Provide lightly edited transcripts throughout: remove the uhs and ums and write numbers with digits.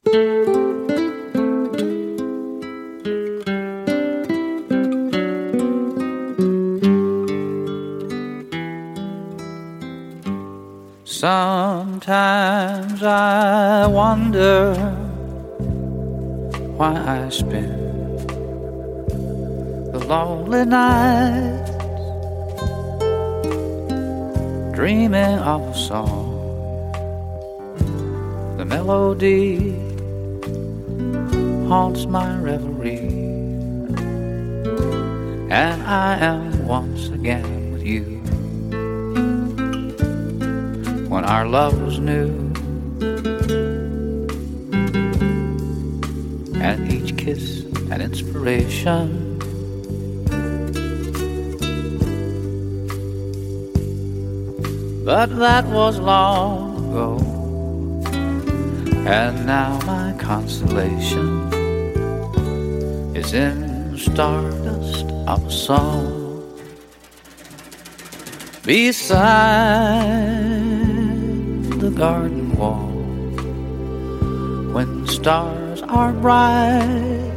Sometimes I wonder why I spend the lonely nights dreaming of a song. The melody haunts my reverie, and I am once again with you. When our love was new, and each kiss an inspiration. But that was long ago, and now my consolation is in the stardust of a song. Beside the garden wall, when stars are bright,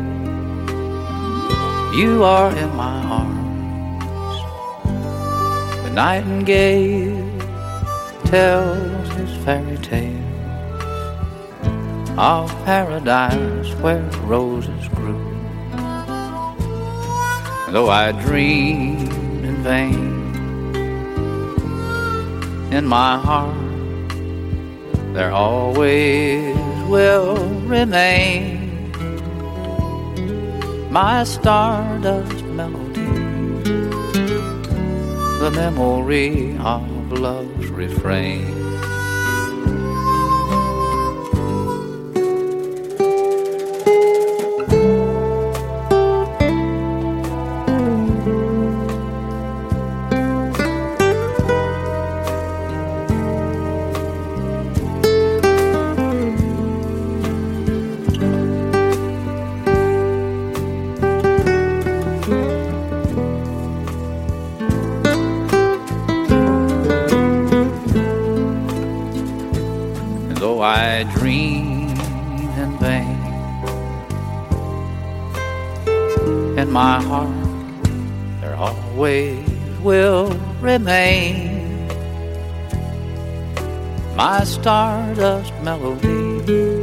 you are in my arms. The nightingale tells his fairy tale of paradise where roses grew. And though I dreamed in vain, in my heart there always will remain my stardust melody, the memory of love's refrain. I dream in vain, in my heart there always will remain my stardust melody,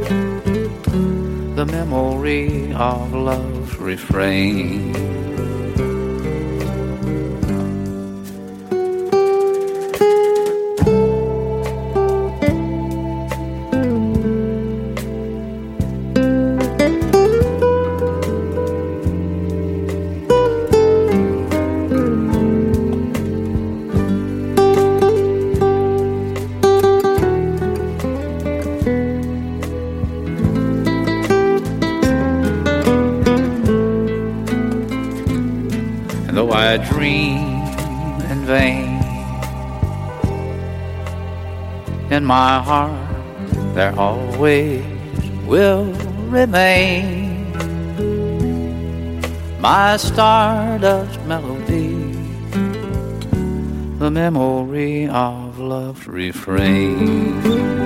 the memory of love's refrain. Though I dream in vain, in my heart there always will remain my stardust melody, the memory of love's refrain.